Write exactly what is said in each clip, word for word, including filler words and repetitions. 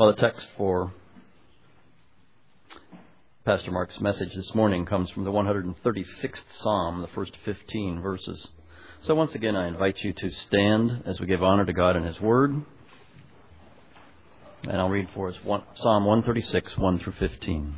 Well, the text for Pastor Mark's message this morning comes from the one hundred thirty-sixth Psalm, the first fifteen verses. So once again, I invite you to stand as we give honor to God and His Word. And I'll read for us one, Psalm one thirty-six, one through fifteen.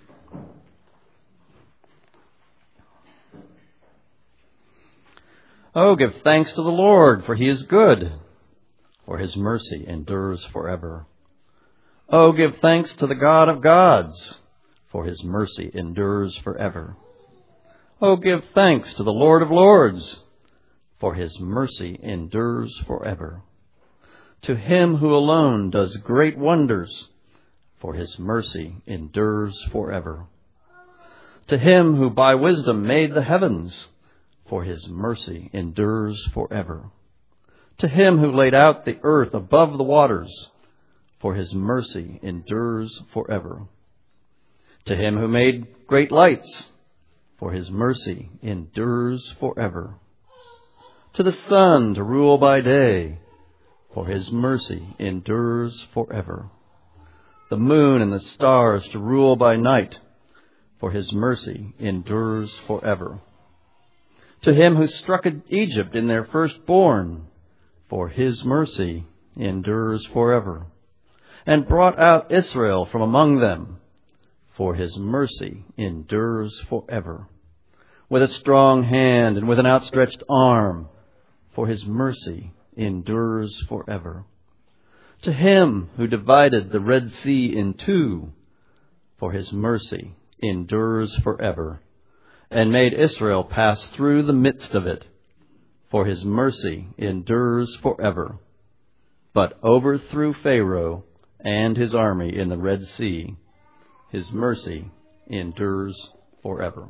Oh, give thanks to the Lord, for He is good, for His mercy endures forever. Oh, give thanks to the God of gods, for His mercy endures forever. Oh, give thanks to the Lord of lords, for His mercy endures forever. To Him who alone does great wonders, for His mercy endures forever. To Him who by wisdom made the heavens, for His mercy endures forever. To Him who laid out the earth above the waters, for His mercy endures forever. To Him who made great lights, for His mercy endures forever. To the sun to rule by day, for His mercy endures forever. The moon and the stars to rule by night, for His mercy endures forever. To Him who struck Egypt in their firstborn, for His mercy endures forever. And brought out Israel from among them, for His mercy endures forever. With a strong hand and with an outstretched arm, for His mercy endures forever. To Him who divided the Red Sea in two, for His mercy endures forever. And made Israel pass through the midst of it, for His mercy endures forever. But overthrew Pharaoh and his army in the Red Sea. His mercy endures forever.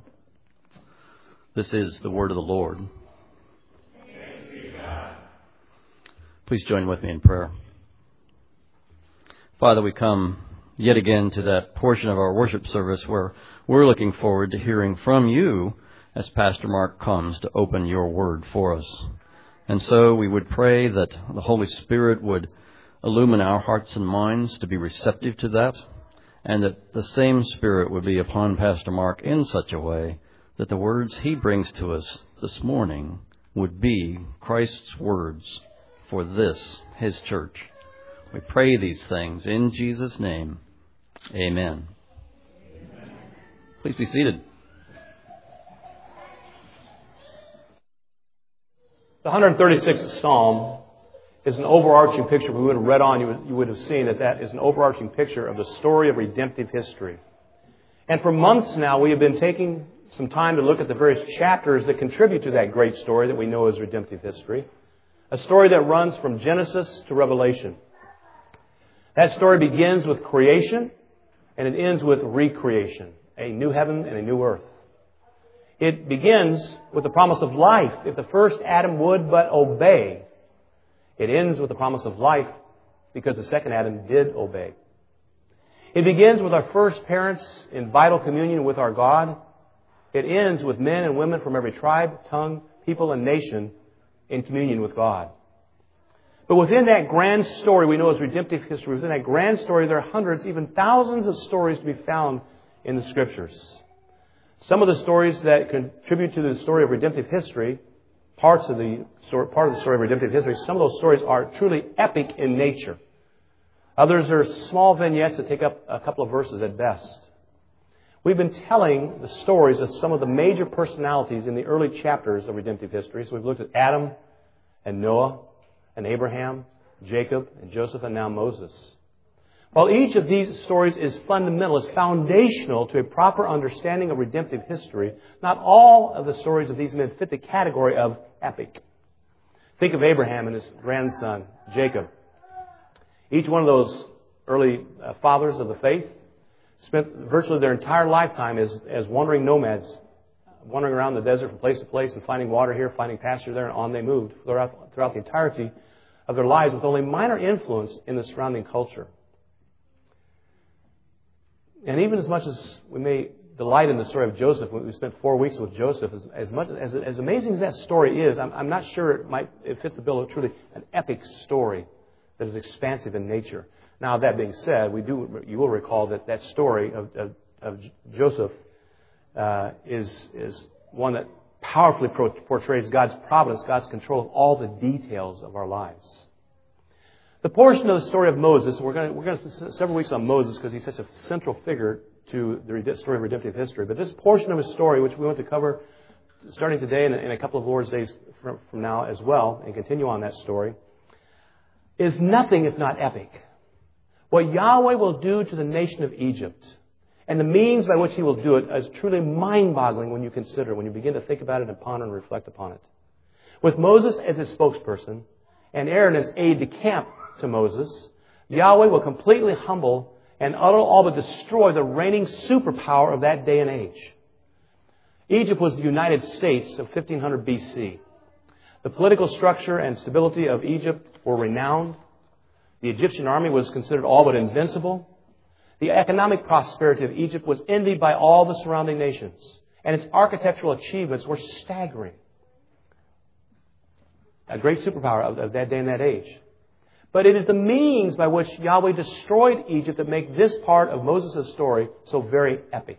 This is the word of the Lord. Thanks be to God. Please join with me in prayer. Father, we come yet again to that portion of our worship service where we're looking forward to hearing from you as Pastor Mark comes to open your word for us. And so we would pray that the Holy Spirit would illumine our hearts and minds to be receptive to that, and that the same Spirit would be upon Pastor Mark in such a way that the words he brings to us this morning would be Christ's words for this, His church. We pray these things in Jesus' name. Amen. Amen. Please be seated. The one hundred thirty-sixth Psalm is an overarching picture. If we would have read on, you would, you would have seen that that is an overarching picture of the story of redemptive history. And for months now, we have been taking some time to look at the various chapters that contribute to that great story that we know as redemptive history. A story that runs from Genesis to Revelation. That story begins with creation, and it ends with recreation, a new heaven and a new earth. It begins with the promise of life, if the first Adam would but obey. It ends with the promise of life because the second Adam did obey. It begins with our first parents in vital communion with our God. It ends with men and women from every tribe, tongue, people, and nation in communion with God. But within that grand story we know as redemptive history, within that grand story there are hundreds, even thousands of stories to be found in the Scriptures. Some of the stories that contribute to the story of redemptive history, parts of the story, part of the story of redemptive history, some of those stories are truly epic in nature. Others are small vignettes that take up a couple of verses at best. We've been telling the stories of some of the major personalities in the early chapters of redemptive history. So we've looked at Adam and Noah and Abraham, Jacob and Joseph, and now Moses. While each of these stories is fundamental, is foundational to a proper understanding of redemptive history, not all of the stories of these men fit the category of epic. Think of Abraham and his grandson, Jacob. Each one of those early uh, fathers of the faith spent virtually their entire lifetime as, as wandering nomads, wandering around the desert from place to place and finding water here, finding pasture there, and on they moved throughout, throughout the entirety of their lives with only minor influence in the surrounding culture. And even as much as we may delight in the story of Joseph, we spent four weeks with Joseph, as, as much as, as amazing as that story is, I'm, I'm not sure it might it fits the bill of truly an epic story that is expansive in nature. Now, that being said, we do you will recall that that story of, of, of Joseph uh, is is one that powerfully portrays God's providence, God's control of all the details of our lives. The portion of the story of Moses, we're going to, we're going to spend several weeks on Moses because he's such a central figure to the story of redemptive history. But this portion of his story, which we want to cover starting today and in a couple of Lord's days from, from now as well, and continue on that story, is nothing if not epic. What Yahweh will do to the nation of Egypt and the means by which He will do it is truly mind-boggling when you consider, when you begin to think about it and ponder and reflect upon it. With Moses as his spokesperson and Aaron as aide-de-camp to Moses, Yahweh will completely humble and utter all but destroy the reigning superpower of that day and age. Egypt was the United States of fifteen hundred B C. The political structure and stability of Egypt were renowned. The Egyptian army was considered all but invincible. The economic prosperity of Egypt was envied by all the surrounding nations, and its architectural achievements were staggering. A great superpower of, of that day and that age. But it is the means by which Yahweh destroyed Egypt that make this part of Moses' story so very epic.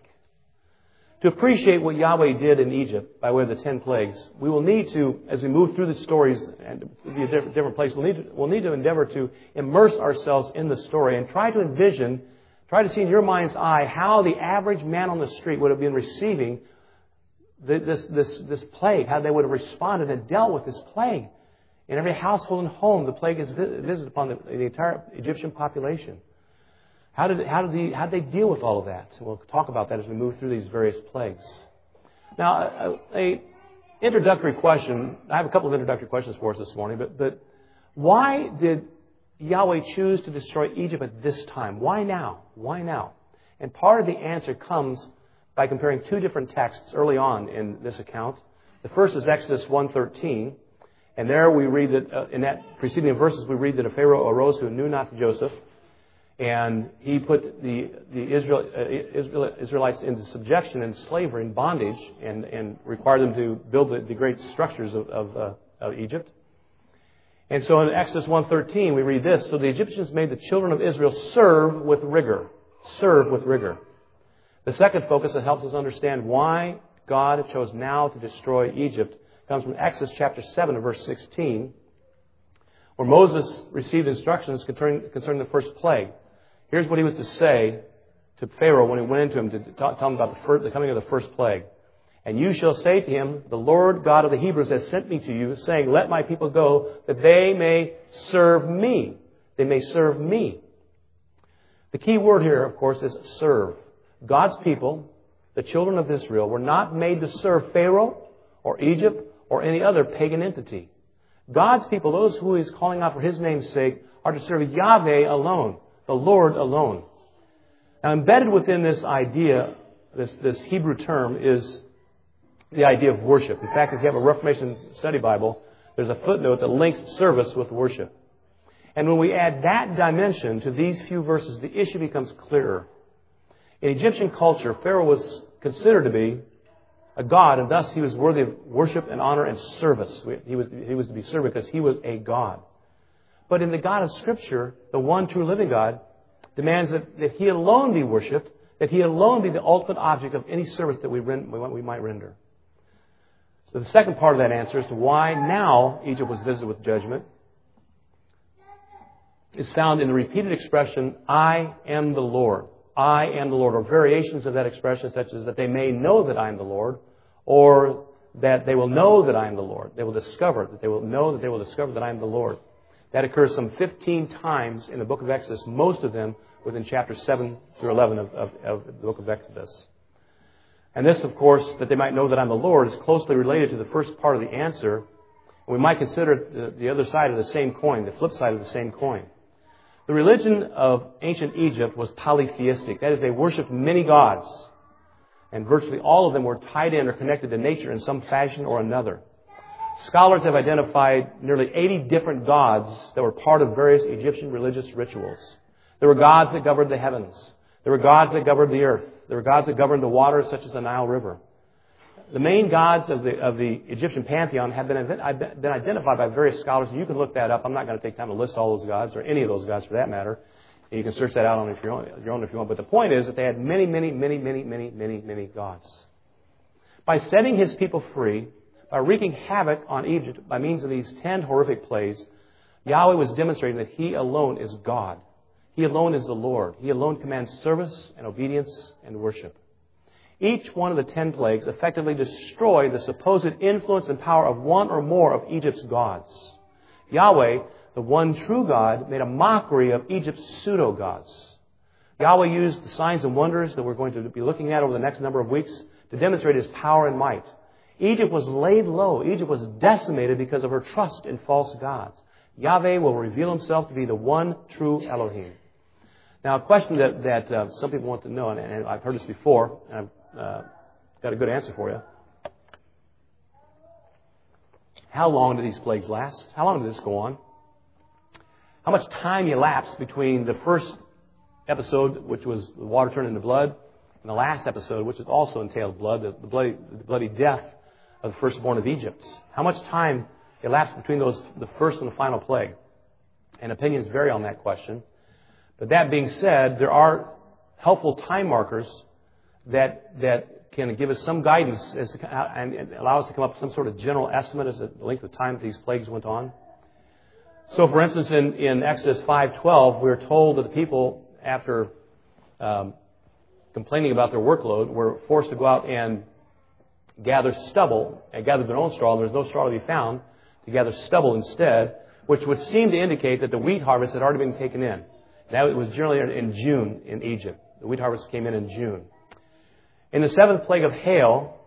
To appreciate what Yahweh did in Egypt by way of the ten plagues, we will need to, as we move through the stories and be a different, different place, we'll need, to, we'll need to endeavor to immerse ourselves in the story and try to envision, try to see in your mind's eye how the average man on the street would have been receiving this, this, this plague, how they would have responded and dealt with this plague. In every household and home, the plague is visited upon the, the entire Egyptian population. How did, how, did the, how did they deal with all of that? So we'll talk about that as we move through these various plagues. Now, a, a introductory question. I have a couple of introductory questions for us this morning. But, but why did Yahweh choose to destroy Egypt at this time? Why now? Why now? And part of the answer comes by comparing two different texts early on in this account. The first is Exodus one thirteen. And there we read that, uh, in that preceding verses, we read that a Pharaoh arose who knew not Joseph. And he put the, the Israel, uh, Israel, Israelites into subjection and slavery and bondage and, and required them to build the, the great structures of, of, uh, of Egypt. And so in Exodus one thirteen, we read this. So the Egyptians made the children of Israel serve with rigor. Serve with rigor. The second focus that helps us understand why God chose now to destroy Egypt comes from Exodus chapter seven, verse sixteen, where Moses received instructions concerning, concerning the first plague. Here's what he was to say to Pharaoh when he went into him to tell him about the, first, the coming of the first plague. And you shall say to him, the Lord God of the Hebrews has sent me to you, saying, let my people go, that they may serve me. They may serve me. The key word here, of course, is serve. God's people, the children of Israel, were not made to serve Pharaoh or Egypt or any other pagan entity. God's people, those who He is calling out for His name's sake, are to serve Yahweh alone, the Lord alone. Now, embedded within this idea, this, this Hebrew term, is the idea of worship. In fact, if you have a Reformation Study Bible, there's a footnote that links service with worship. And when we add that dimension to these few verses, the issue becomes clearer. In Egyptian culture, Pharaoh was considered to be a god, and thus he was worthy of worship and honor and service. He was, he was to be served because he was a god. But in the God of Scripture, the one true living God demands that, that He alone be worshipped, that He alone be the ultimate object of any service that we, rend, we might render. So the second part of that answer as to why now Egypt was visited with judgment is found in the repeated expression, I am the Lord. I am the Lord, or variations of that expression such as that they may know that I am the Lord, or that they will know that I am the Lord. They will discover, that they will know that they will discover that I am the Lord. That occurs some fifteen times in the book of Exodus, most of them within chapters seven through eleven of, of, of the book of Exodus. And this, of course, that they might know that I'm the Lord, is closely related to the first part of the answer. And we might consider the, the other side of the same coin, the flip side of the same coin. The religion of ancient Egypt was polytheistic. That is, they worshipped many gods. And virtually all of them were tied in or connected to nature in some fashion or another. Scholars have identified nearly eighty different gods that were part of various Egyptian religious rituals. There were gods that governed the heavens. There were gods that governed the earth. There were gods that governed the waters, such as the Nile River. the main gods of the of the Egyptian pantheon have been, been identified by various scholars. You can look that up. I'm not going to take time to list all those gods, or any of those gods for that matter. You can search that out on your own, your own if you want. But the point is that they had many, many, many, many, many, many, many gods. By setting His people free, by wreaking havoc on Egypt by means of these ten horrific plagues, Yahweh was demonstrating that He alone is God. He alone is the Lord. He alone commands service and obedience and worship. Each one of the ten plagues effectively destroyed the supposed influence and power of one or more of Egypt's gods. Yahweh, the one true God, made a mockery of Egypt's pseudo-gods. Yahweh used the signs and wonders that we're going to be looking at over the next number of weeks to demonstrate His power and might. Egypt was laid low. Egypt was decimated because of her trust in false gods. Yahweh will reveal Himself to be the one true Elohim. Now, a question that, that uh, some people want to know, and, and I've heard this before, and I've uh, got a good answer for you. How long do these plagues last? How long did this go on? How much time elapsed between the first episode, which was the water turned into blood, and the last episode, which also entailed blood, the, the, bloody, the bloody death of the firstborn of Egypt? How much time elapsed between those, the first and the final plague? And opinions vary on that question. But that being said, there are helpful time markers that that can give us some guidance as to, and allow us to come up with some sort of general estimate as to the length of time that these plagues went on. So, for instance, in, in Exodus five twelve, we're told that the people, after um, complaining about their workload, were forced to go out and gather stubble and gather their own straw. There's no straw to be found, to gather stubble instead, which would seem to indicate that the wheat harvest had already been taken in. That was generally in June in Egypt. The wheat harvest came in in June. In the seventh plague of hail,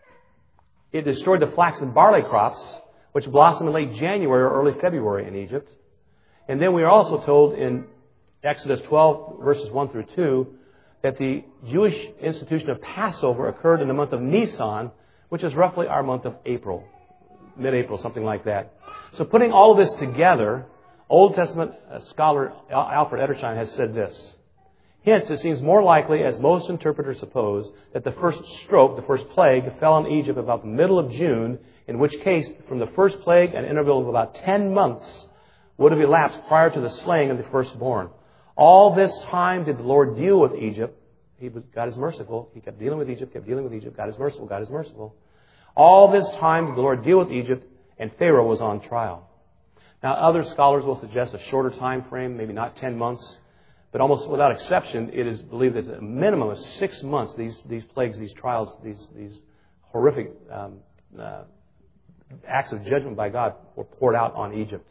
it destroyed the flax and barley crops, which blossomed in late January or early February in Egypt. And then we are also told in Exodus twelve, verses one through two, that the Jewish institution of Passover occurred in the month of Nisan, which is roughly our month of April, mid-April, something like that. So putting all of this together, Old Testament scholar Alfred Edersheim has said this: hence, it seems more likely, as most interpreters suppose, that the first stroke, the first plague, fell on Egypt about the middle of June, in which case, from the first plague, an interval of about ten months would have elapsed prior to the slaying of the firstborn. All this time did the Lord deal with Egypt. He, God is merciful. He kept dealing with Egypt, kept dealing with Egypt. God is merciful. God is merciful. All this time did the Lord deal with Egypt, and Pharaoh was on trial. Now, other scholars will suggest a shorter time frame, maybe not ten months, but almost without exception, it is believed that a minimum of six months, these, these plagues, these trials, these, these horrific um, uh, acts of judgment by God were poured out on Egypt.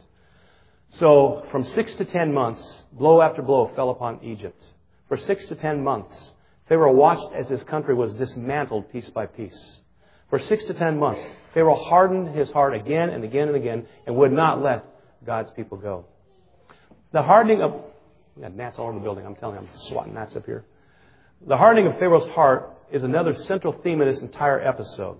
So, from six to ten months, blow after blow fell upon Egypt. For six to ten months, Pharaoh watched as his country was dismantled piece by piece. For six to ten months, Pharaoh hardened his heart again and again and again and would not let God's people go. The hardening of... We got gnats all over the building. I'm telling you, I'm swatting gnats up here. The hardening of Pharaoh's heart is another central theme in this entire episode.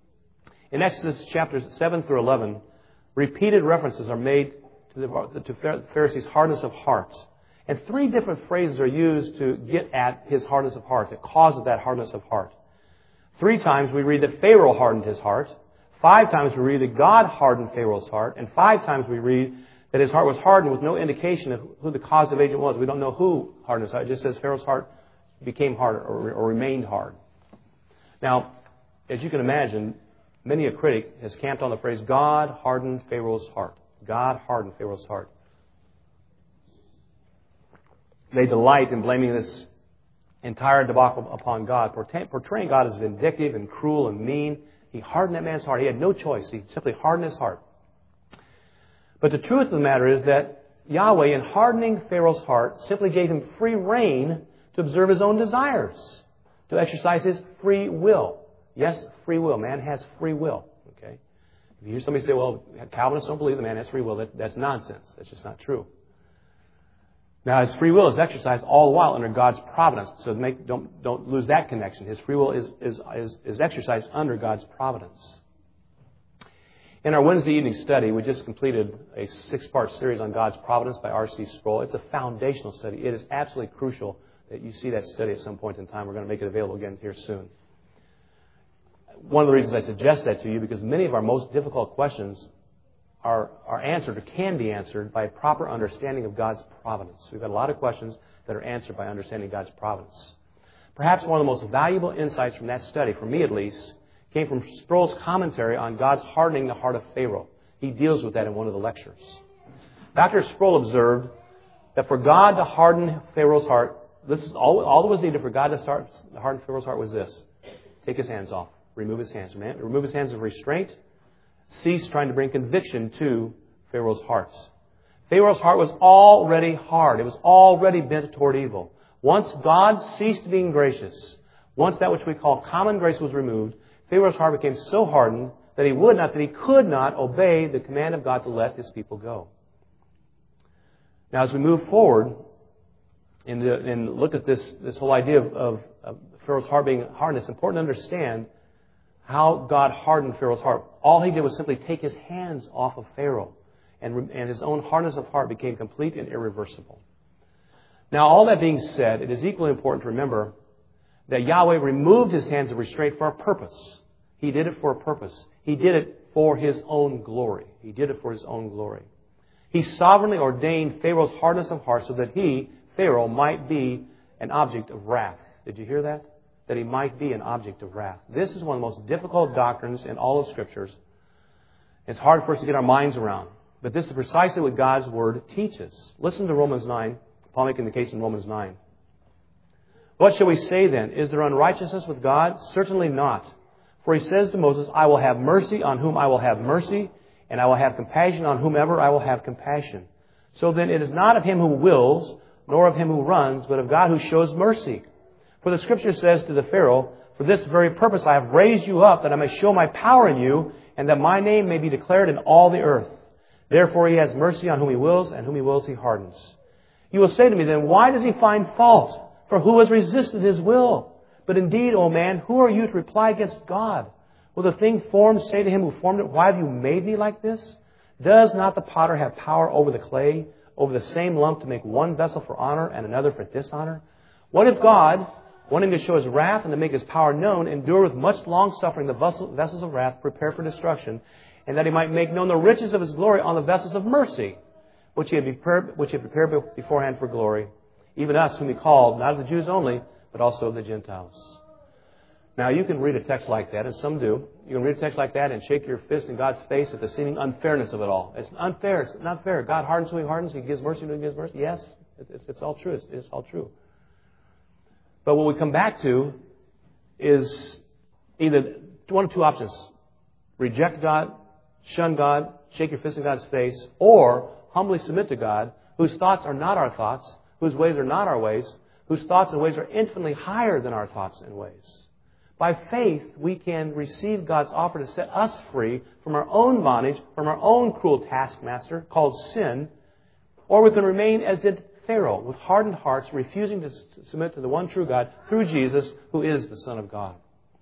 In Exodus chapters seven through eleven, repeated references are made to the to Pharisee's hardness of heart. And three different phrases are used to get at his hardness of heart, the cause of that hardness of heart. Three times we read that Pharaoh hardened his heart. Five times we read that God hardened Pharaoh's heart. And five times we read that his heart was hardened with no indication of who the causative agent was. We don't know who hardened his heart. It just says Pharaoh's heart became hard or, or remained hard. Now, as you can imagine, many a critic has camped on the phrase, God hardened Pharaoh's heart. God hardened Pharaoh's heart. They delight in blaming this entire debacle upon God, portraying God as vindictive and cruel and mean. He hardened that man's heart. He had no choice. He simply hardened his heart. But the truth of the matter is that Yahweh, in hardening Pharaoh's heart, simply gave him free rein to observe his own desires, to exercise his free will. Yes, free will. Man has free will. Okay. If you hear somebody say, well, Calvinists don't believe the man has free will, that, that's nonsense. That's just not true. Now, his free will is exercised all the while under God's providence. So make, don't, don't lose that connection. His free will is, is, is, is exercised under God's providence. In our Wednesday evening study, we just completed a six-part series on God's providence by R C Sproul. It's a foundational study. It is absolutely crucial that you see that study at some point in time. We're going to make it available again here soon. one of the reasons I suggest that to you, because many of our most difficult questions are, are answered or can be answered by a proper understanding of God's providence. We've got a lot of questions that are answered by understanding God's providence. Perhaps one of the most valuable insights from that study, for me at least, came from Sproul's commentary on God's hardening the heart of Pharaoh. He deals with that in one of the lectures. Doctor Sproul observed that for God to harden Pharaoh's heart, this is all, all that was needed for God to start, harden Pharaoh's heart was this. Take his hands off. Remove his hands. Remove his hands of restraint. Cease trying to bring conviction to Pharaoh's heart. Pharaoh's heart was already hard. It was already bent toward evil. Once God ceased being gracious, once that which we call common grace was removed, Pharaoh's heart became so hardened that he would not, that he could not obey the command of God to let his people go. Now, as we move forward and, uh, and look at this, this whole idea of, of, of Pharaoh's heart being hardened, it's important to understand how God hardened Pharaoh's heart. All he did was simply take his hands off of Pharaoh, and, and his own hardness of heart became complete and irreversible. Now, all that being said, it is equally important to remember that Yahweh removed his hands of restraint for a purpose. He did it for a purpose. He did it for his own glory. He did it for his own glory. He sovereignly ordained Pharaoh's hardness of heart so that he, Pharaoh, might be an object of wrath. Did you hear that? That he might be an object of wrath. This is one of the most difficult doctrines in all of Scriptures. It's hard for us to get our minds around. But this is precisely what God's Word teaches. Listen to Romans nine. Paul making the case in Romans nine. What shall we say then? Is there unrighteousness with God? Certainly not. For he says to Moses, I will have mercy on whom I will have mercy, and I will have compassion on whomever I will have compassion. So then it is not of him who wills, nor of him who runs, but of God who shows mercy. For the Scripture says to the Pharaoh, for this very purpose I have raised you up, that I may show my power in you, and that my name may be declared in all the earth. Therefore he has mercy on whom he wills, and whom he wills he hardens. You will say to me then, why does he find fault? For who has resisted his will? But indeed, O man, who are you to reply against God? Will the thing formed say to him who formed it, why have you made me like this? Does not the potter have power over the clay, over the same lump to make one vessel for honor and another for dishonor? What if God, wanting to show his wrath and to make his power known, endure with much long-suffering the vessels of wrath prepared for destruction, and that he might make known the riches of his glory on the vessels of mercy, which he had prepared, which he had prepared beforehand for glory, even us whom he called, not of the Jews only, but also of the Gentiles. Now, you can read a text like that, and some do. You can read a text like that and shake your fist in God's face at the seeming unfairness of it all. It's unfair. It's not fair. God hardens who he hardens. He gives mercy who he gives mercy. Yes, it's, it's all true. It's, it's all true. But what we come back to is either one of two options. Reject God, shun God, shake your fist in God's face, or humbly submit to God, whose thoughts are not our thoughts, whose ways are not our ways, whose thoughts and ways are infinitely higher than our thoughts and ways. By faith, we can receive God's offer to set us free from our own bondage, from our own cruel taskmaster called sin, or we can remain as did Pharaoh, with hardened hearts, refusing to submit to the one true God through Jesus, who is the Son of God.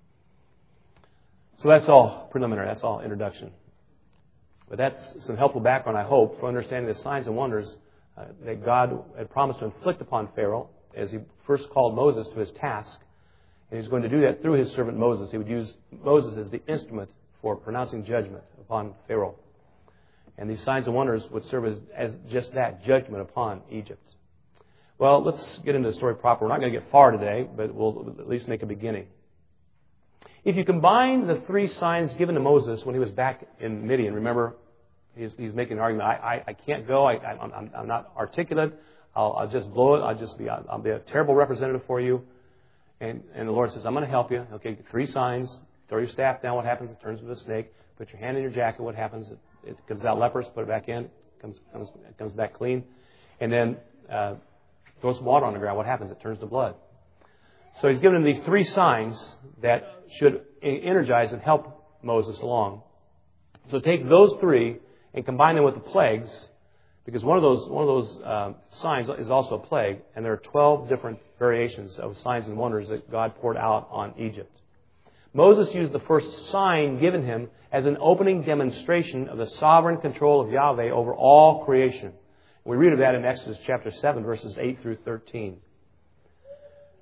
So that's all preliminary. That's all introduction. But that's some helpful background, I hope, for understanding the signs and wonders uh, that God had promised to inflict upon Pharaoh as he first called Moses to his task. And he's going to do that through his servant Moses. He would use Moses as the instrument for pronouncing judgment upon Pharaoh. And these signs and wonders would serve as, as just that, judgment upon Egypt. Well, let's get into the story proper. We're not going to get far today, but we'll at least make a beginning. If you combine the three signs given to Moses when he was back in Midian, remember, he's, he's making an argument. I, I, I can't go. I, I, I'm, I'm not articulate. I'll, I'll just blow it. I'll just be, I'll, I'll be a terrible representative for you. And, and the Lord says, I'm going to help you. Okay, three signs. Throw your staff down. What happens? It turns into a snake. Put your hand in your jacket. What happens? It, it comes out leprous. Put it back in. It comes, comes, it comes back clean. And then uh, throw some water on the ground. What happens? It turns to blood. So he's given him these three signs that should energize and help Moses along. So take those three and combine them with the plagues, because one of those one of those uh, signs is also a plague, and there are twelve different variations of signs and wonders that God poured out on Egypt. Moses used the first sign given him as an opening demonstration of the sovereign control of Yahweh over all creation. We read of that in Exodus chapter seven, verses eight through thirteen.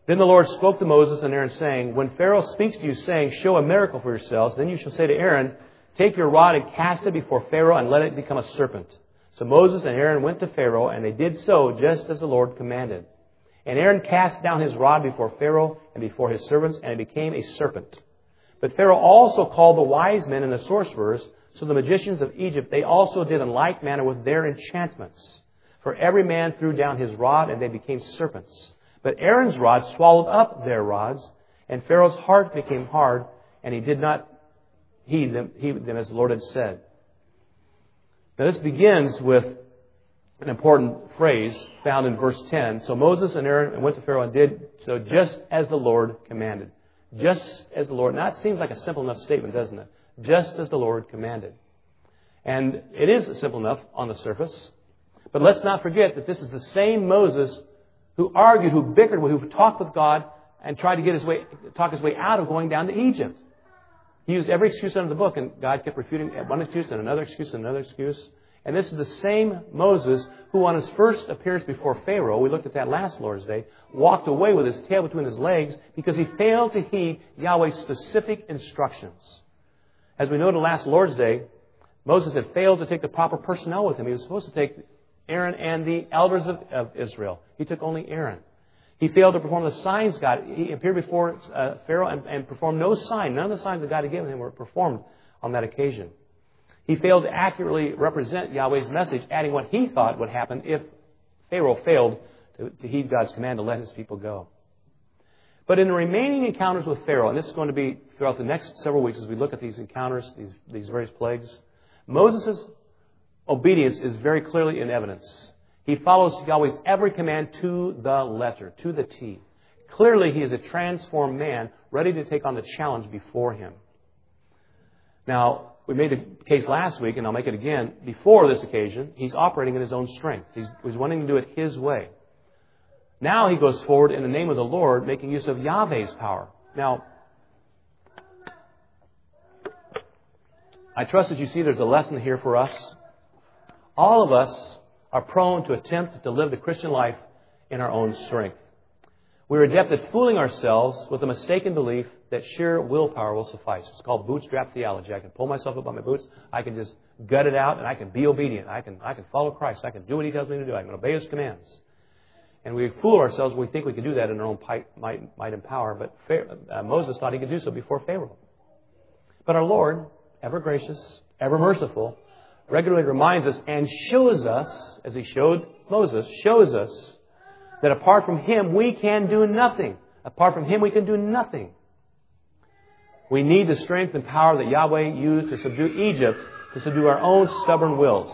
Then the Lord spoke to Moses and Aaron, saying, When Pharaoh speaks to you, saying, Show a miracle for yourselves, then you shall say to Aaron, Take your rod and cast it before Pharaoh, and let it become a serpent. So Moses and Aaron went to Pharaoh, and they did so just as the Lord commanded. And Aaron cast down his rod before Pharaoh and before his servants, and it became a serpent. But Pharaoh also called the wise men and the sorcerers, so the magicians of Egypt, they also did in like manner with their enchantments. For every man threw down his rod, and they became serpents. But Aaron's rod swallowed up their rods, and Pharaoh's heart became hard, and he did not heed them, heed them as the Lord had said. Now this begins with an important phrase found in verse ten. So Moses and Aaron went to Pharaoh and did so just as the Lord commanded. Just as the Lord. Now that seems like a simple enough statement, doesn't it? Just as the Lord commanded. And it is simple enough on the surface. But let's not forget that this is the same Moses who argued, who bickered, who talked with God and tried to get his way, talk his way out of going down to Egypt. He used every excuse under the book, and God kept refuting one excuse and another excuse and another excuse. And this is the same Moses who on his first appearance before Pharaoh, we looked at that last Lord's Day, walked away with his tail between his legs because he failed to heed Yahweh's specific instructions. As we noted last Lord's Day, Moses had failed to take the proper personnel with him. He was supposed to take Aaron and the elders of, of Israel. He took only Aaron. He failed to perform the signs God. He appeared before uh, Pharaoh and, and performed no sign. None of the signs that God had given him were performed on that occasion. He failed to accurately represent Yahweh's message, adding what he thought would happen if Pharaoh failed to, to heed God's command to let his people go. But in the remaining encounters with Pharaoh, and this is going to be throughout the next several weeks as we look at these encounters, these, these various plagues, Moses' obedience is very clearly in evidence. He follows Yahweh's every command to the letter, to the T. Clearly, he is a transformed man, ready to take on the challenge before him. Now, we made the case last week, and I'll make it again. Before this occasion, he's operating in his own strength. He's, he's wanting to do it his way. Now he goes forward in the name of the Lord, making use of Yahweh's power. Now, I trust that you see there's a lesson here for us. All of us are prone to attempt to live the Christian life in our own strength. We're adept at fooling ourselves with a mistaken belief that sheer willpower will suffice. It's called bootstrap theology. I can pull myself up by my boots. I can just gut it out, and I can be obedient. I can I can follow Christ. I can do what He tells me to do. I can obey His commands. And we fool ourselves when we think we can do that in our own might, might and power. But uh, Moses thought he could do so before Pharaoh. But our Lord, ever gracious, ever merciful, regularly reminds us and shows us, as He showed Moses, shows us that apart from Him, we can do nothing. Apart from Him, we can do nothing. We need the strength and power that Yahweh used to subdue Egypt, to subdue our own stubborn wills.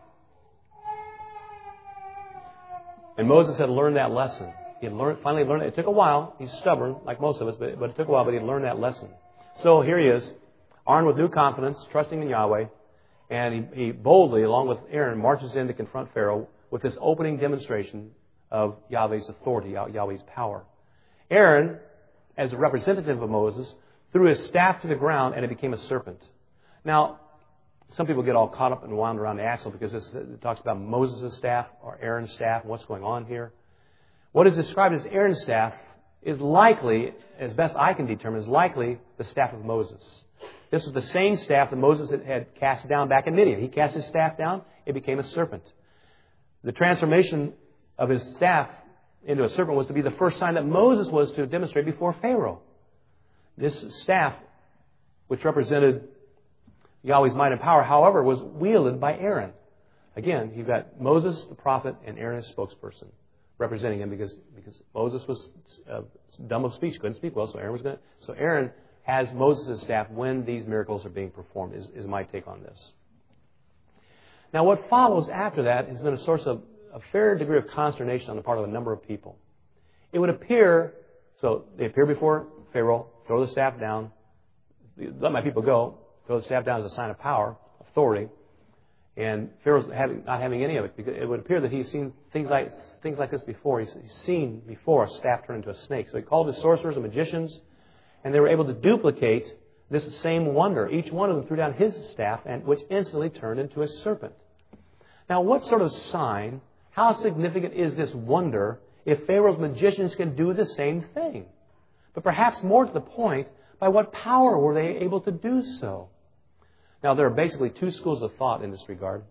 And Moses had learned that lesson. He had learned, finally learned it. It took a while. He's stubborn, like most of us, but, but it took a while, but he had learned that lesson. So here he is, armed with new confidence, trusting in Yahweh, and he, he boldly, along with Aaron, marches in to confront Pharaoh with this opening demonstration of Yahweh's authority, Yahweh's power. Aaron, as a representative of Moses, threw his staff to the ground and it became a serpent. Now, some people get all caught up and wound around the axle because this it talks about Moses' staff or Aaron's staff and what's going on here. What is described as Aaron's staff is likely, as best I can determine, is likely the staff of Moses. This was the same staff that Moses had cast down back in Midian. He cast his staff down, it became a serpent. The transformation of his staff into a serpent was to be the first sign that Moses was to demonstrate before Pharaoh. This staff, which represented Yahweh's might and power, however, was wielded by Aaron. Again, you've got Moses, the prophet, and Aaron, his spokesperson, representing him because, because Moses was uh, dumb of speech, couldn't speak well, so Aaron was going to. So Aaron has Moses' staff when these miracles are being performed, is, is my take on this. Now, what follows after that has been a source of a fair degree of consternation on the part of a number of people. It would appear, so they appear before Pharaoh, throw the staff down, let my people go, throw the staff down as a sign of power, authority, and Pharaoh's having, not having any of it, because it would appear that he's seen things like things like this before. He's, he's seen before a staff turn into a snake. So he called his sorcerers and magicians, and they were able to duplicate this same wonder. Each one of them threw down his staff, and which instantly turned into a serpent. Now, what sort of sign, how significant is this wonder if Pharaoh's magicians can do the same thing? But perhaps more to the point, by what power were they able to do so? Now, there are basically two schools of thought in this regard.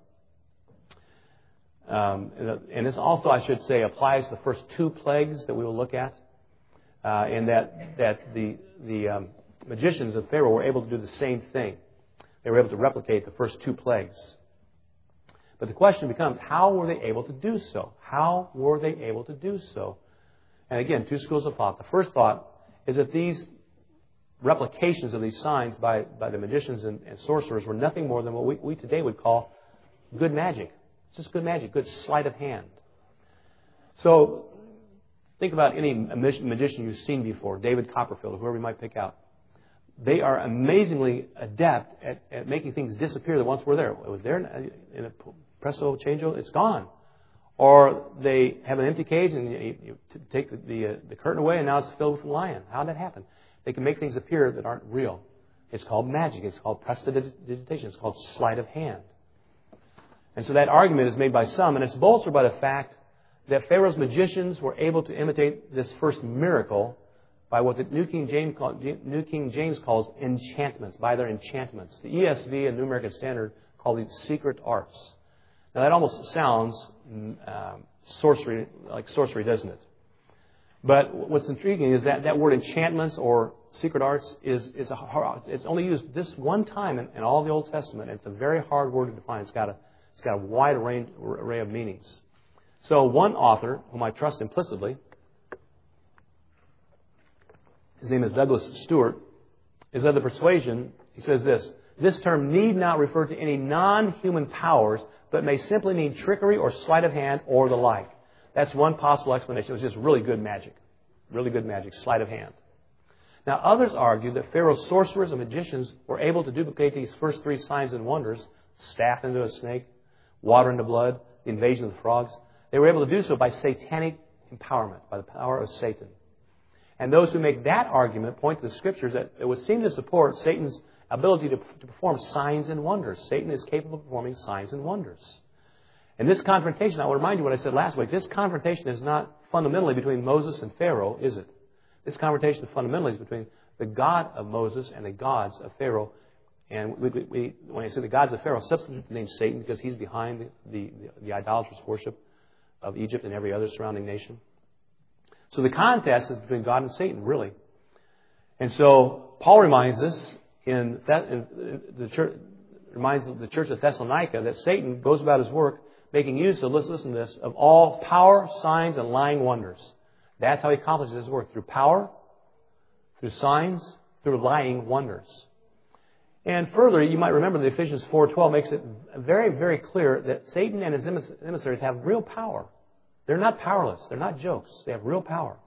Um, and this also, I should say, applies to the first two plagues that we will look at. Uh, and that that the the um, magicians of Pharaoh were able to do the same thing. They were able to replicate the first two plagues. But the question becomes, how were they able to do so? How were they able to do so? And again, two schools of thought. The first thought is that these replications of these signs by, by the magicians and, and sorcerers were nothing more than what we, we today would call good magic. It's just good magic, good sleight of hand. So, think about any magician you've seen before, David Copperfield, whoever you might pick out. They are amazingly adept at, at making things disappear that once were there. It was there in a presto changeo, it's gone. Or they have an empty cage and you, you take the, the, uh, the curtain away and now it's filled with a lion. How did that happen? They can make things appear that aren't real. It's called magic. It's called prestidigitation. It's called sleight of hand. And so that argument is made by some, and it's bolstered by the fact that Pharaoh's magicians were able to imitate this first miracle by what the New King James, call, New King James calls enchantments, by their enchantments. The E S V and New American Standard call these secret arts. Now that almost sounds um, sorcery, like sorcery, doesn't it? But what's intriguing is that that word enchantments or secret arts is, is a, it's only used this one time in, in all the Old Testament. It's a very hard word to define. It's got a, it's got a wide array, array of meanings. So one author, whom I trust implicitly, his name is Douglas Stewart, is of the persuasion, he says this, this term need not refer to any non-human powers, but may simply mean trickery or sleight of hand or the like. That's one possible explanation. It was just really good magic. Really good magic, sleight of hand. Now, others argue that Pharaoh's sorcerers and magicians were able to duplicate these first three signs and wonders, staff into a snake, water into blood, the invasion of the frogs. They were able to do so by satanic empowerment, by the power of Satan. And those who make that argument point to the Scriptures that it would seem to support Satan's ability to, to perform signs and wonders. Satan is capable of performing signs and wonders. And this confrontation, I will remind you what I said last week, this confrontation is not fundamentally between Moses and Pharaoh, is it? This confrontation fundamentally is between the God of Moses and the gods of Pharaoh. And we, we, when I say the gods of Pharaoh, substitute the name Satan because he's behind the, the, the idolatrous worship of Egypt and every other surrounding nation. So the contest is between God and Satan, really. And so Paul reminds us in, that, in the church, reminds the church of Thessalonica that Satan goes about his work making use of, listen, listen to this, of all power, signs, and lying wonders. That's how he accomplishes his work, through power, through signs, through lying wonders. And further, you might remember that Ephesians four twelve makes it very, very clear that Satan and his emissaries have real power. They're not powerless. They're not jokes. They have real power.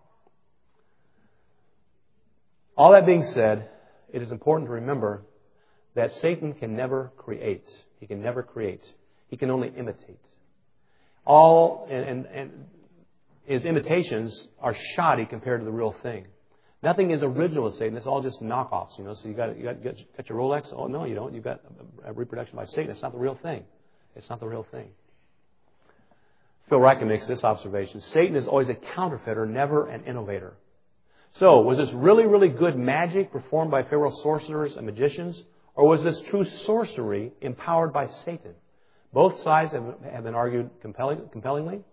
All that being said, it is important to remember that Satan can never create. He can never create. He can only imitate. All and, and, and his imitations are shoddy compared to the real thing. Nothing is original with Satan. It's all just knockoffs, you know. So you got you got, got your Rolex. Oh no, you don't. You've got a reproduction by Satan. It's not the real thing. It's not the real thing. Phil Ryken makes this observation: Satan is always a counterfeiter, never an innovator. So, was this really, really good magic performed by Pharaoh's sorcerers and magicians, or was this true sorcery empowered by Satan? Both sides have, have been argued compelling, compellingly,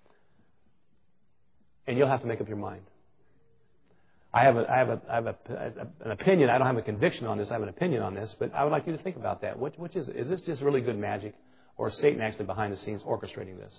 and you'll have to make up your mind. I have, a, I, have a, I have a, an opinion. I don't have a conviction on this. I have an opinion on this, but I would like you to think about that. Which, which is it? Is this just really good magic, or is Satan actually behind the scenes orchestrating this?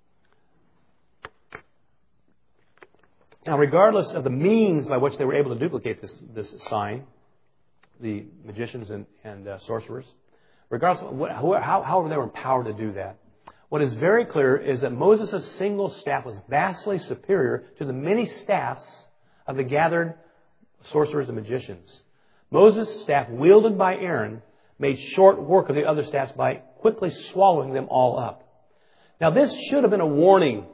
Now, regardless of the means by which they were able to duplicate this, this sign, the magicians and, and uh, sorcerers, regardless of what, how, however they were empowered to do that, what is very clear is that Moses' single staff was vastly superior to the many staffs of the gathered sorcerers and magicians. Moses' staff, wielded by Aaron, made short work of the other staffs by quickly swallowing them all up. Now, this should have been a warning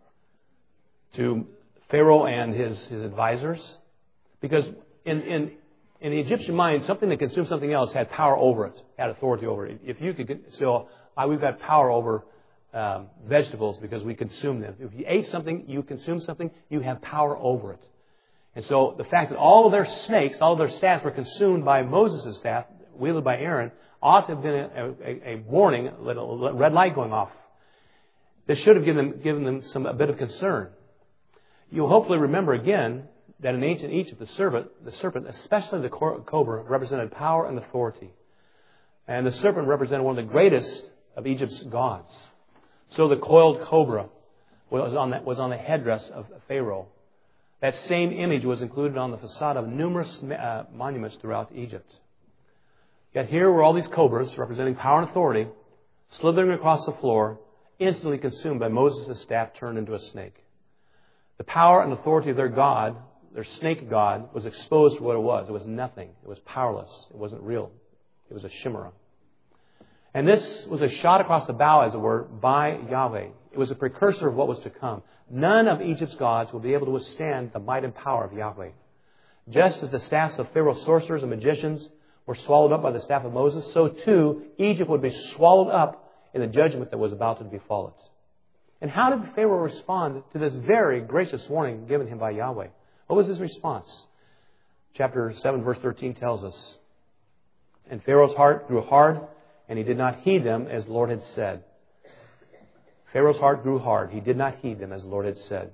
to Pharaoh and his, his advisors, because in, in, in the Egyptian mind, something that consumed something else had power over it, had authority over it. If you could get, so uh, we've got power over um, vegetables because we consume them. If you ate something, you consume something, you have power over it. And so the fact that all of their snakes, all of their staffs were consumed by Moses' staff, wielded by Aaron, ought to have been a, a, a warning, a little red light going off. This should have given them, given them some, a bit of concern. You'll hopefully remember again that in ancient Egypt, the serpent, the serpent, especially the cobra, represented power and authority. And the serpent represented one of the greatest of Egypt's gods. So the coiled cobra was on, that, was on the headdress of Pharaoh. That same image was included on the facade of numerous uh, monuments throughout Egypt. Yet here were all these cobras, representing power and authority, slithering across the floor, instantly consumed by Moses' staff turned into a snake. The power and authority of their god, their snake god, was exposed for what it was. It was nothing. It was powerless. It wasn't real. It was a chimera. And this was a shot across the bow, as it were, by Yahweh. It was a precursor of what was to come. None of Egypt's gods will be able to withstand the might and power of Yahweh. Just as the staffs of Pharaoh's sorcerers and magicians were swallowed up by the staff of Moses, so too Egypt would be swallowed up in the judgment that was about to befall it. And how did Pharaoh respond to this very gracious warning given him by Yahweh? What was his response? Chapter seven, verse thirteen tells us, "And Pharaoh's heart grew hard, and he did not heed them as the Lord had said." Pharaoh's heart grew hard. He did not heed them as the Lord had said.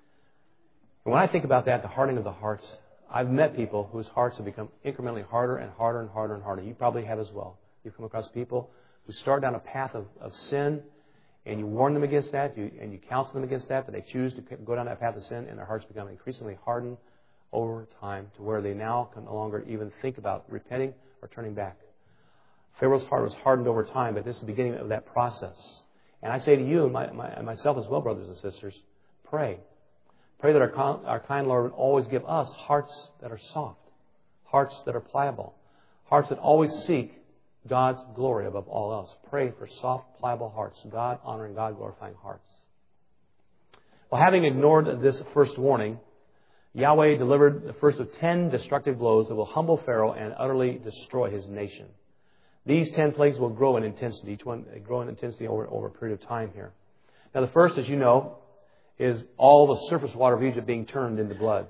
And when I think about that, the hardening of the hearts, I've met people whose hearts have become incrementally harder and harder and harder and harder. You probably have as well. You've come across people who start down a path of, of sin, and you warn them against that, you, and you counsel them against that, but they choose to go down that path of sin, and their hearts become increasingly hardened over time to where they now can no longer even think about repenting or turning back. Pharaoh's heart was hardened over time, but this is the beginning of that process. And I say to you and, my, my, and myself as well, brothers and sisters, pray. Pray that our, our kind Lord would always give us hearts that are soft, hearts that are pliable, hearts that always seek God's glory above all else. Pray for soft, pliable hearts, God-honoring, God-glorifying hearts. Well, having ignored this first warning, Yahweh delivered the first of ten destructive blows that will humble Pharaoh and utterly destroy his nation. These ten plagues will grow in intensity. Each one grow in intensity over, over a period of time here. Now, the first, as you know, is all the surface water of Egypt being turned into blood.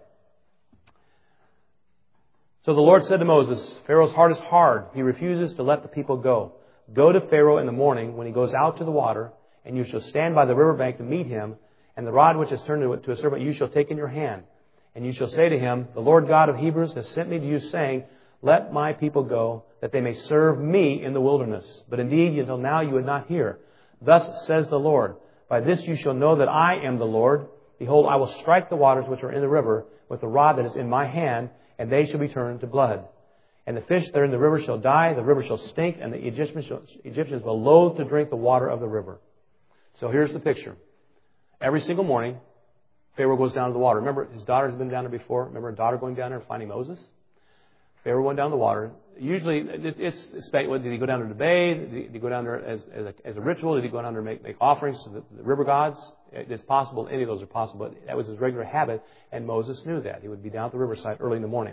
So the Lord said to Moses, "Pharaoh's heart is hard. He refuses to let the people go. Go to Pharaoh in the morning when he goes out to the water, and you shall stand by the riverbank to meet him, and the rod which is turned into a serpent you shall take in your hand. And you shall say to him, the Lord God of Hebrews has sent me to you, saying, let my people go, that they may serve me in the wilderness. But indeed, until now you would not hear. Thus says the Lord, by this you shall know that I am the Lord. Behold, I will strike the waters which are in the river with the rod that is in my hand, and they shall be turned to blood. And the fish that are in the river shall die, the river shall stink, and the Egyptians, shall, Egyptians will loathe to drink the water of the river." So here's the picture. Every single morning, Pharaoh goes down to the water. Remember, his daughter has been down there before. Remember a daughter going down there and finding Moses? Pharaoh went down the water. Usually, it's, it's speculated, did he go down there to bathe? Did he go down there as, as, a, as a ritual? Did he go down there to make, make offerings to the, the river gods? It's possible, any of those are possible, but that was his regular habit, and Moses knew that. He would be down at the riverside early in the morning.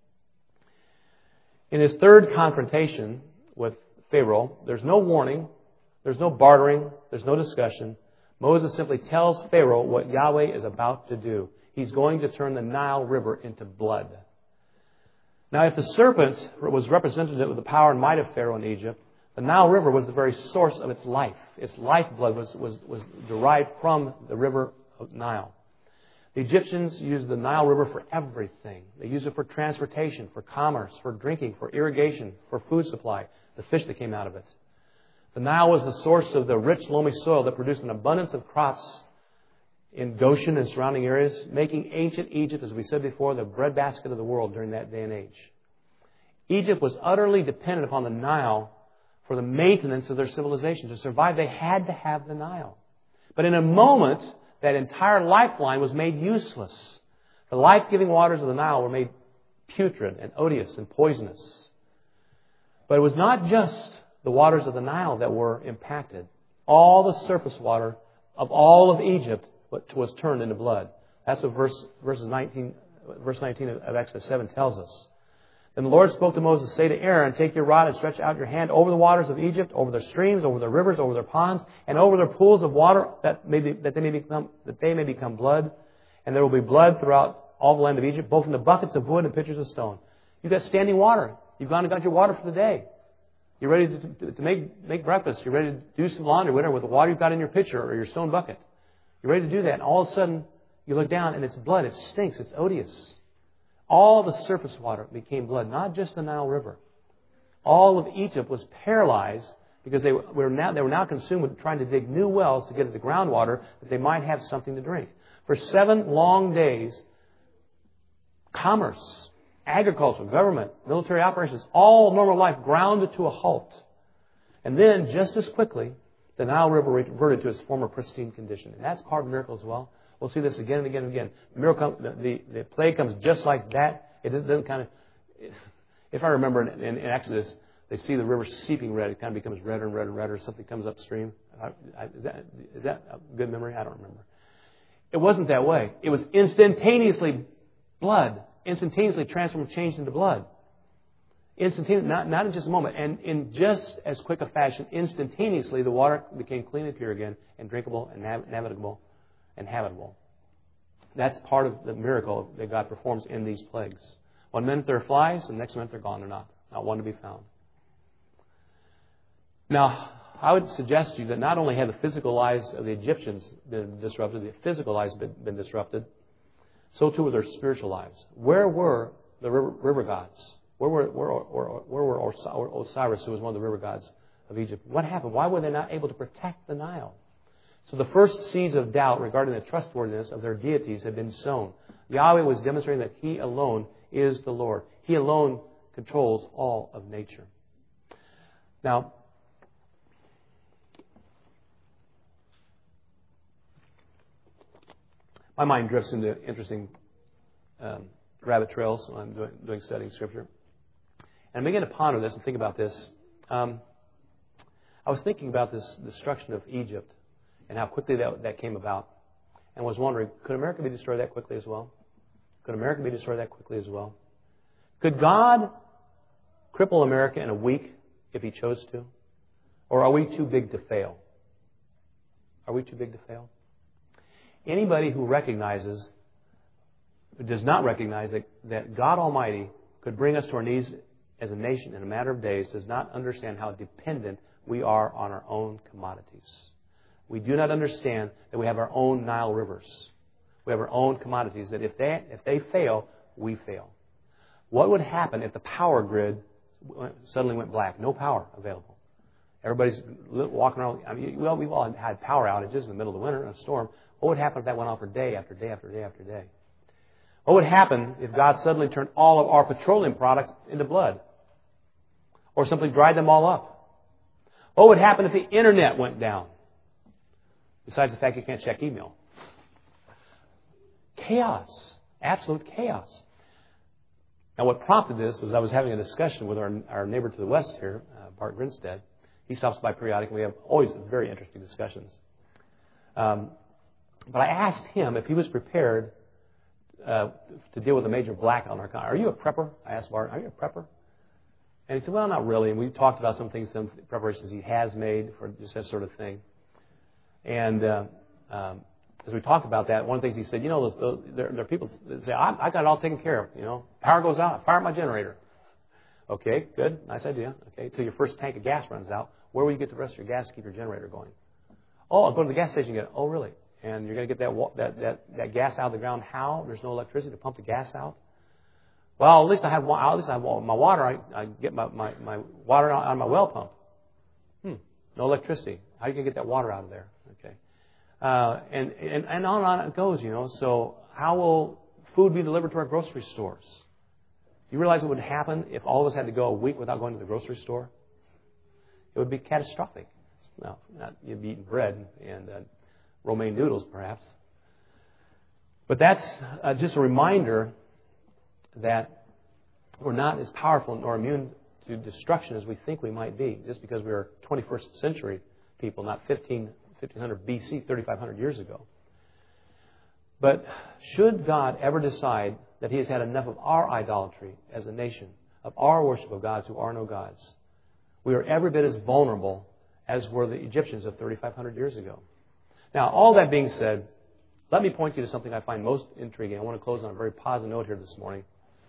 In his third confrontation with Pharaoh, there's no warning, there's no bartering, there's no discussion. Moses simply tells Pharaoh what Yahweh is about to do. He's going to turn the Nile River into blood. Now, if the serpent was representative of the power and might of Pharaoh in Egypt, the Nile River was the very source of its life. Its lifeblood was, was, was derived from the river of Nile. The Egyptians used the Nile River for everything. They used it for transportation, for commerce, for drinking, for irrigation, for food supply, the fish that came out of it. The Nile was the source of the rich, loamy soil that produced an abundance of crops in Goshen and surrounding areas, making ancient Egypt, as we said before, the breadbasket of the world during that day and age. Egypt was utterly dependent upon the Nile for the maintenance of their civilization. To survive, they had to have the Nile. But in a moment, that entire lifeline was made useless. The life-giving waters of the Nile were made putrid and odious and poisonous. But it was not just the waters of the Nile that were impacted. All the surface water of all of Egypt was turned into blood. That's what verse, verses nineteen, verse nineteen of Exodus seven tells us. And the Lord spoke to Moses, say to Aaron, take your rod and stretch out your hand over the waters of Egypt, over their streams, over their rivers, over their ponds, and over their pools of water, that may be, that they may become that they may become blood. And there will be blood throughout all the land of Egypt, both in the buckets of wood and pitchers of stone. You've got standing water. You've gone and got your water for the day. You're ready to, to, to make make breakfast. You're ready to do some laundry, whatever, with the water you've got in your pitcher or your stone bucket. You're ready to do that, and all of a sudden you look down and it's blood. It stinks. It's odious. All the surface water became blood, not just the Nile River. All of Egypt was paralyzed because they were now, they were now consumed with trying to dig new wells to get at the groundwater that they might have something to drink. For seven long days, commerce, agriculture, government, military operations, all normal life ground to a halt. And then, just as quickly, the Nile River reverted to its former pristine condition. And that's part of the miracle as well. We'll see this again and again and again. The miracle, the, the, the plague comes just like that. It doesn't kind of... If I remember in, in Exodus, they see the river seeping red. It kind of becomes redder and redder and redder. Something comes upstream. I, I, is, that, is that a good memory? I don't remember. It wasn't that way. It was instantaneously blood. Instantaneously transformed, changed into blood. Instantaneously, not, not in just a moment. And in just as quick a fashion, instantaneously, the water became clean and pure again, and drinkable and navigable and habitable. That's part of the miracle that God performs in these plagues. One minute there are flies, the next minute they're gone. They're not. Not one to be found. Now, I would suggest to you that not only have the physical lives of the Egyptians been disrupted, the physical lives been, been disrupted, so too were their spiritual lives. Where were the river, river gods? Where were, where, where, where were Osiris, who was one of the river gods of Egypt? What happened? Why were they not able to protect the Nile? So the first seeds of doubt regarding the trustworthiness of their deities had been sown. Yahweh was demonstrating that He alone is the Lord. He alone controls all of nature. Now, my mind drifts into interesting um, rabbit trails when I'm doing, doing studying Scripture. And I begin to ponder this and think about this. Um, I was thinking about this destruction of Egypt and how quickly that, that came about. And was wondering, could America be destroyed that quickly as well? Could America be destroyed that quickly as well? Could God cripple America in a week if He chose to? Or are we too big to fail? Are we too big to fail? Anybody who recognizes, who does not recognize that, that God Almighty could bring us to our knees as a nation in a matter of days does not understand how dependent we are on our own commodities. We do not understand that we have our own Nile rivers. We have our own commodities that if they, if they fail, we fail. What would happen if the power grid suddenly went black? No power available. Everybody's walking around. I mean, well, we've all had power outages in the middle of the winter in a storm. What would happen if that went on for day after day after day after day? What would happen if God suddenly turned all of our petroleum products into blood? Or simply dried them all up? What would happen if the internet went down? Besides the fact you can't check email. Chaos. Absolute chaos. Now what prompted this was I was having a discussion with our, our neighbor to the west here, uh, Bart Grinstead. He stops by periodically. We have always very interesting discussions. Um, but I asked him if he was prepared uh, to deal with a major blackout in our country. Are you a prepper? I asked Bart, are you a prepper? And he said, well, not really. And we talked about some things, some preparations he has made for just that sort of thing. And uh, um, as we talked about that, one of the things he said, you know, those, those, there, there are people that say, I, I got it all taken care of. You know, power goes out, fire up my generator. Okay, good, nice idea. Okay, till your first tank of gas runs out, where will you get the rest of your gas to keep your generator going? Oh, I'll go to the gas station and get it. Oh, really? And you're going to get that, that that that gas out of the ground. How? There's no electricity to pump the gas out. Well, at least I have at least I have my water. I, I get my, my, my water out of my well pump. Hmm. No electricity. How are you going to get that water out of there? Okay. Uh, and, and and on and on it goes. You know. So how will food be delivered to our grocery stores? You realize what would happen if all of us had to go a week without going to the grocery store? It would be catastrophic. Well, not, you'd be eating bread and uh, romaine noodles, perhaps. But that's uh, just a reminder that we're not as powerful nor immune to destruction as we think we might be, just because we are twenty-first century people, not fifteen hundred B C, thirty-five hundred years ago. But should God ever decide that He has had enough of our idolatry as a nation, of our worship of gods who are no gods. We are every bit as vulnerable as were the Egyptians of thirty-five hundred years ago. Now, all that being said, let me point you to something I find most intriguing. I want to close on a very positive note here this morning.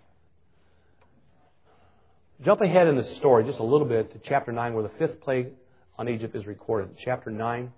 Jump ahead in the story just a little bit to chapter nine, where the fifth plague on Egypt is recorded. Chapter nine.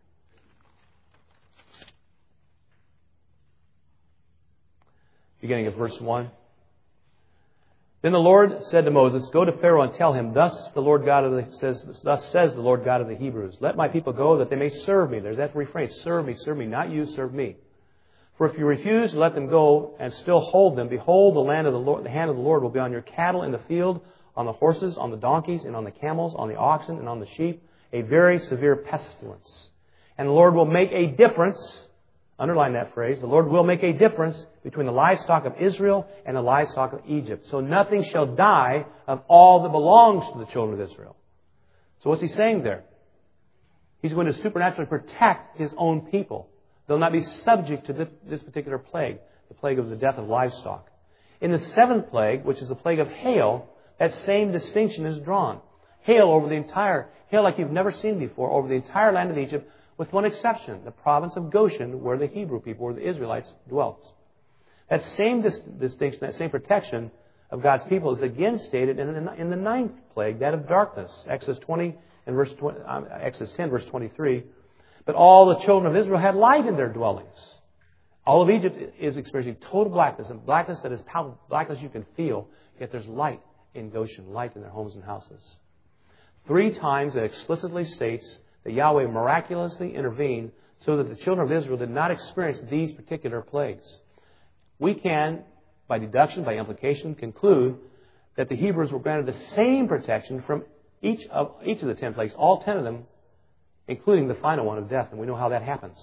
Beginning at verse one. Then the Lord said to Moses, "Go to Pharaoh and tell him, Thus the Lord God of the says, Thus says the Lord God of the Hebrews, Let my people go, that they may serve me." There's that refrain: serve me, serve me, not you, serve me. For if you refuse to let them go and still hold them, behold, the land of the Lord, the hand of the Lord will be on your cattle in the field, on the horses, on the donkeys, and on the camels, on the oxen, and on the sheep, a very severe pestilence. And the Lord will make a difference. Underline that phrase. The Lord will make a difference between the livestock of Israel and the livestock of Egypt. So nothing shall die of all that belongs to the children of Israel. So what's he saying there? He's going to supernaturally protect his own people. They'll not be subject to this, this particular plague, the plague of the death of livestock. In the seventh plague, which is the plague of hail, that same distinction is drawn. Hail over the entire, hail like you've never seen before, over the entire land of Egypt, with one exception, the province of Goshen, where the Hebrew people, where the Israelites dwelt. That same dis- distinction, that same protection of God's people is again stated in the, in the ninth plague, that of darkness. Exodus twenty and verse twenty, um, Exodus ten, verse twenty-three. But all the children of Israel had light in their dwellings. All of Egypt is experiencing total blackness, and blackness that is palpable, blackness you can feel. Yet there's light in Goshen, light in their homes and houses. Three times it explicitly states that Yahweh miraculously intervened so that the children of Israel did not experience these particular plagues. We can, by deduction, by implication, conclude that the Hebrews were granted the same protection from each of each of the ten plagues, all ten of them, including the final one of death, and we know how that happens.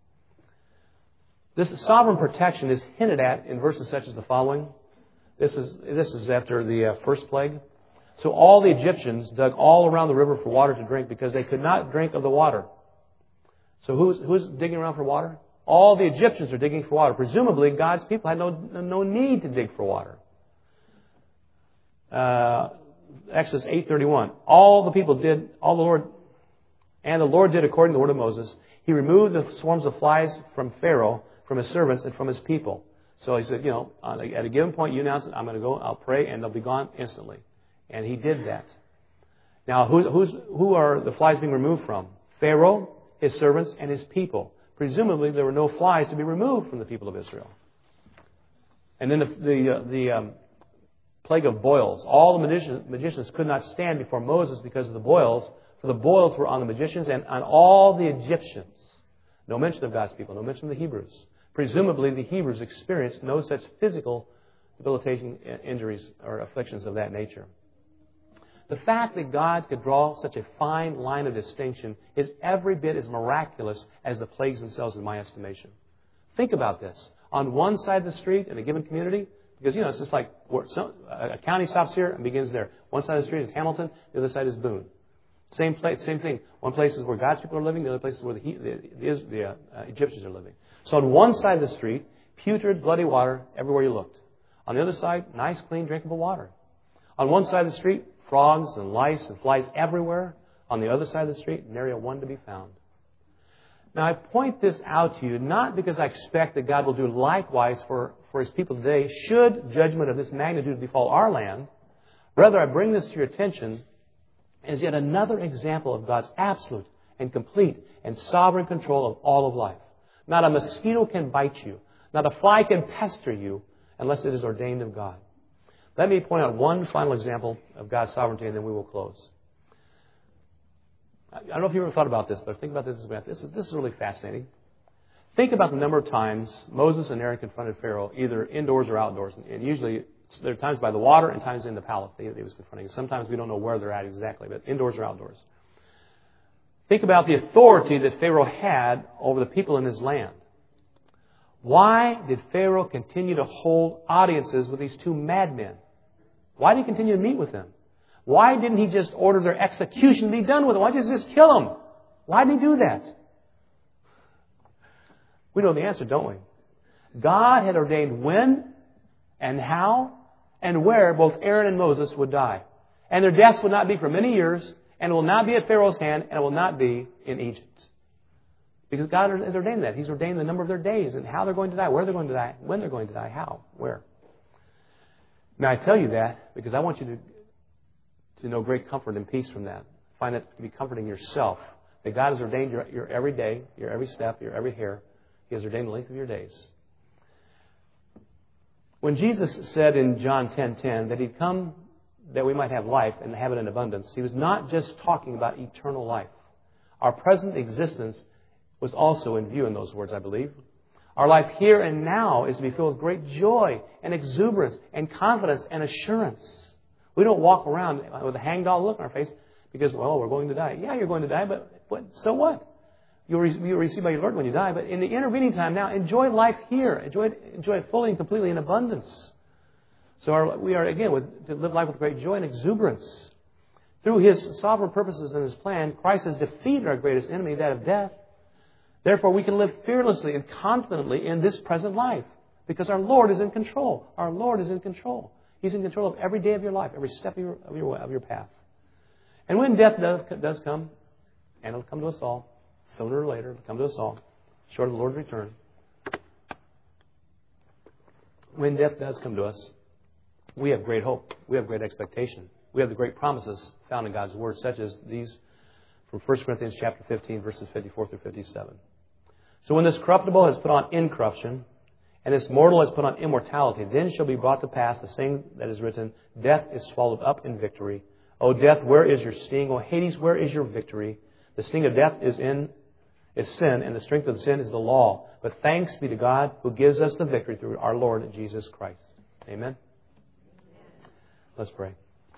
This sovereign protection is hinted at in verses such as the following. This is this is after the uh, first plague. So all the Egyptians dug all around the river for water to drink because they could not drink of the water. So who's, who's digging around for water? All the Egyptians are digging for water. Presumably, God's people had no, no need to dig for water. Uh, Exodus eight thirty-one. All the people did, all the Lord, and the Lord did according to the word of Moses. He removed the swarms of flies from Pharaoh, from his servants, and from his people. So he said, you know, at a given point, you announce it, I'm going to go, I'll pray, and they'll be gone instantly. And he did that. Now, who, who's, who are the flies being removed from? Pharaoh, his servants, and his people. Presumably, there were no flies to be removed from the people of Israel. And then the the, uh, the um, plague of boils. All the magicians, magicians could not stand before Moses because of the boils, for the boils were on the magicians and on all the Egyptians. No mention of God's people, no mention of the Hebrews. Presumably, the Hebrews experienced no such physical debilitating injuries or afflictions of that nature. The fact that God could draw such a fine line of distinction is every bit as miraculous as the plagues themselves, in my estimation. Think about this. On one side of the street in a given community, because, you know, it's just like some, a county stops here and begins there. One side of the street is Hamilton, the other side is Boone. Same place, same thing. One place is where God's people are living, the other place is where the, the, the, the uh, Egyptians are living. So on one side of the street, putrid, bloody water everywhere you looked. On the other side, nice, clean, drinkable water. On one side of the street, frogs and lice and flies everywhere. On the other side of the street, nary a one to be found. Now, I point this out to you not because I expect that God will do likewise for, for His people today, should judgment of this magnitude befall our land. Rather, I bring this to your attention as yet another example of God's absolute and complete and sovereign control of all of life. Not a mosquito can bite you. Not a fly can pester you unless it is ordained of God. Let me point out one final example of God's sovereignty, and then we will close. I don't know if you ever thought about this, but think about this. This is, this is really fascinating. Think about the number of times Moses and Aaron confronted Pharaoh, either indoors or outdoors. And usually, there are times by the water and times in the palace they, they was confronting. Sometimes we don't know where they're at exactly, but indoors or outdoors. Think about the authority that Pharaoh had over the people in his land. Why did Pharaoh continue to hold audiences with these two madmen? Why did he continue to meet with them? Why didn't he just order their execution to be done with them? Why didn't he just kill them? Why did he do that? We know the answer, don't we? God had ordained when and how and where both Aaron and Moses would die. And their deaths would not be for many years, and it will not be at Pharaoh's hand, and it will not be in Egypt. Because God has ordained that. He's ordained the number of their days and how they're going to die, where they're going to die, when they're going to die, how, where. Now, I tell you that because I want you to, to know great comfort and peace from that. Find it to be comforting yourself. That God has ordained your, your every day, your every step, your every hair. He has ordained the length of your days. When Jesus said in John ten ten that He'd come that we might have life and have it in abundance, He was not just talking about eternal life. Our present existence was also in view in those words, I believe. Our life here and now is to be filled with great joy and exuberance and confidence and assurance. We don't walk around with a hangdog look on our face because, well, we're going to die. Yeah, you're going to die, but what, so what? You'll, re- you'll receive by your Lord when you die. But in the intervening time now, enjoy life here. Enjoy it, enjoy it fully and completely in abundance. So our, we are, again, with, to live life with great joy and exuberance. Through His sovereign purposes and His plan, Christ has defeated our greatest enemy, that of death. Therefore, we can live fearlessly and confidently in this present life because our Lord is in control. Our Lord is in control. He's in control of every day of your life, every step of your, of your, of your path. And when death does, does come, and it'll come to us all, sooner or later, it'll come to us all, short of the Lord's return. When death does come to us, we have great hope. We have great expectation. We have the great promises found in God's Word, such as these from First Corinthians chapter fifteen, verses fifty-four through fifty-seven. So when this corruptible has put on incorruption, and this mortal has put on immortality, then shall be brought to pass the saying that is written, Death is swallowed up in victory. O death, where is your sting? O Hades, where is your victory? The sting of death is in is sin, and the strength of sin is the law. But thanks be to God who gives us the victory through our Lord Jesus Christ. Amen? Let's pray.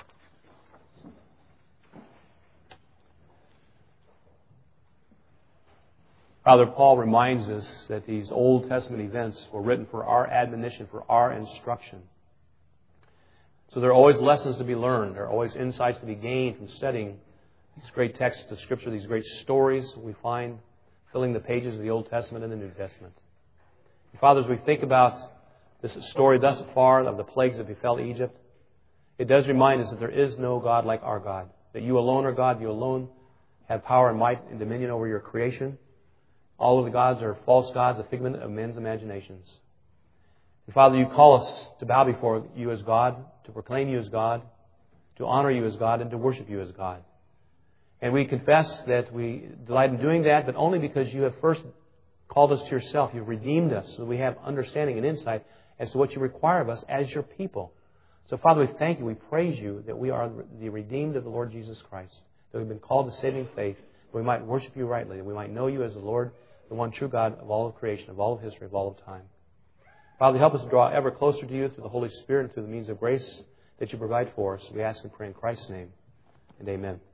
Father, Paul reminds us that these Old Testament events were written for our admonition, for our instruction. So there are always lessons to be learned. There are always insights to be gained from studying these great texts of Scripture, these great stories we find filling the pages of the Old Testament and the New Testament. And Father, as we think about this story thus far of the plagues that befell Egypt, it does remind us that there is no God like our God. That you alone are God. You alone have power and might and dominion over your creation. All of the gods are false gods, a figment of men's imaginations. And Father, you call us to bow before you as God, to proclaim you as God, to honor you as God, and to worship you as God. And we confess that we delight in doing that, but only because you have first called us to yourself. You've redeemed us, so we have understanding and insight as to what you require of us as your people. So, Father, we thank you, we praise you that we are the redeemed of the Lord Jesus Christ, that we've been called to saving faith, that we might worship you rightly, that we might know you as the Lord, the one true God of all of creation, of all of history, of all of time. Father, help us to draw ever closer to you through the Holy Spirit and through the means of grace that you provide for us. We ask and pray in Christ's name, and amen.